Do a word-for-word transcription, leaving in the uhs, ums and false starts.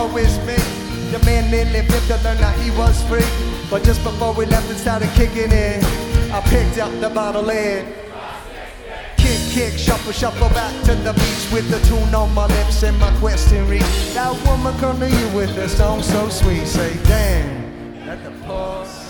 It's me. The man nearly lived to learn that he was free. But just before we left and started kicking in, I picked up the bottle and kick, kick, shuffle, shuffle back to the beach with the tune on my lips and my question reach. That woman come to you with a song so sweet. Say, damn, let the pause.